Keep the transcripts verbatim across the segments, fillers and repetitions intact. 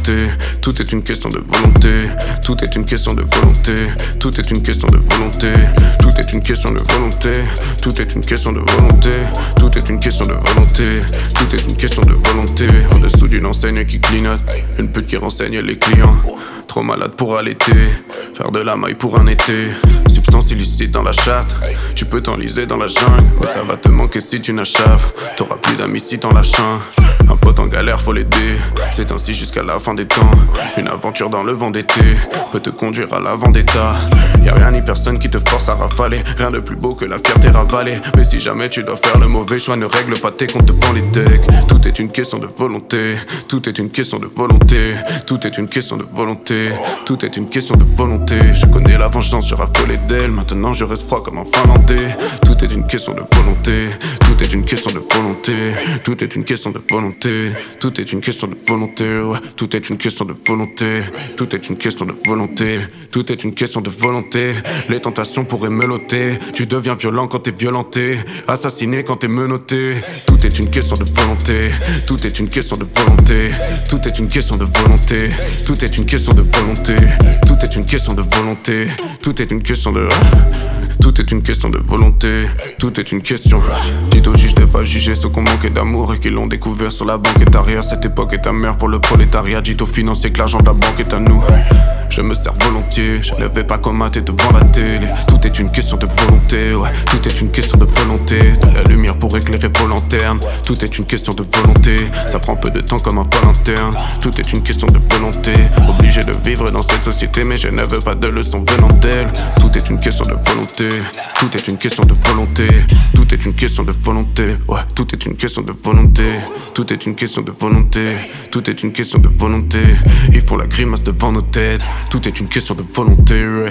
volonté. Tout est une question de volonté. Tout est une question de volonté. Tout est une question de volonté. Tout est une question de volonté. Tout est une question de volonté. Tout est une question de volonté. Tout est une question de volonté. En dessous d'une enseigne qui clignote, une pute qui renseigne les clients. Trop malade pour allaiter, faire de la maille pour un été. Substance illicite dans la chatte, tu peux t'enliser dans la jungle, mais ça va te manquer si tu n'achaves. T'auras plus d'amis si t'en lâches un. Un pote en galère, faut l'aider. C'est ainsi jusqu'à la fin des temps. Une aventure dans le vent d'été peut te conduire à la vendetta. Y'a rien ni personne qui te force à rafaler. Rien de plus beau que la fierté ravalée. Mais si jamais tu dois faire le mauvais choix, ne règle pas tes comptes devant les decks. Tout est une question de volonté. Tout est une question de volonté. Tout est une question de volonté. Tout est une question de volonté. Je connais la vengeance, je raffolais d'elle. Maintenant je reste froid comme un finlandais. Tout est une question de volonté. Tout est une question de volonté. Tout est une question de volonté. Tout est une question de volonté, ouais. Tout est une question de volonté. Tout est une question de volonté. Tout est une question de volonté. Les tentations pourraient me loter. Tu deviens violent quand t'es violenté, assassiné quand t'es menotté. Tout est une question de volonté. Tout est une question de volonté. Tout est une question de volonté. Tout est une question de volonté. Tout est une question de volonté. Tout est une question de... Tout est une question de volonté. Tout est une question. Dites aux juges de pas juger ceux qu'on manquait d'amour et qui l'ont découvert sur la banquette arrière. Cette époque est amère pour le prolétariat. Dites aux financiers que l'argent de la banque est à nous. Je me sers volontiers, je ne vais pas commenter devant la télé. Tout est une question de volonté, ouais. Tout est une question de volonté. De la lumière pour éclairer vos lanternes. Tout est une question de volonté. Ça prend peu de temps comme un vol interne. Tout est une question de volonté. Obligé de vivre dans cette société, mais je ne veux pas de leçons venant d'elle. Tout est une question de volonté. Tout est une question de volonté. Tout est une question de volonté, ouais. Tout est une question de volonté. Tout est une question de volonté. Tout est une question de volonté. Ils font la grimace devant nos têtes. Tout est une question de volonté, ouais.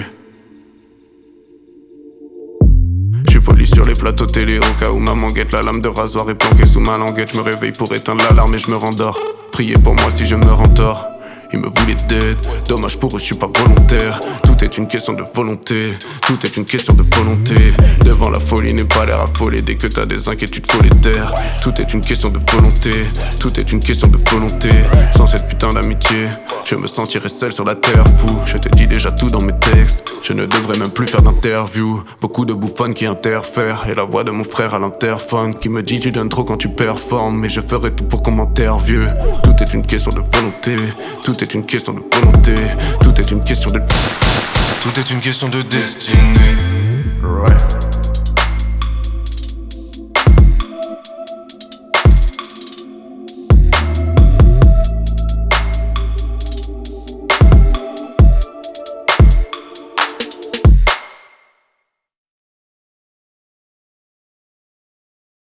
J'suis poli sur les plateaux télé au cas où maman guette. La lame de rasoir est planquée sous ma languette. J'me réveille pour éteindre l'alarme et j'me rendors. Priez pour moi si je me rends tort. Ils me voulaient d'aide, dommage pour eux, je suis pas volontaire. Tout est une question de volonté. Tout est une question de volonté. Devant la folie, n'aie pas l'air affolé. Dès que t'as des inquiétudes, faut les taire. Tout est une question de volonté. Tout est une question de volonté. Sans cette putain d'amitié, je me sentirais seul sur la terre, fou. Je te dis déjà tout dans mes textes. Je ne devrais même plus faire d'interview. Beaucoup de bouffonnes qui interfèrent. Et la voix de mon frère à l'interphone qui me dit tu donnes trop quand tu performes. Mais je ferai tout pour qu'on m'interviewe. Tout est une question de volonté. Tout est une question de volonté. Tout est une question de... Tout est une question de destinée, right.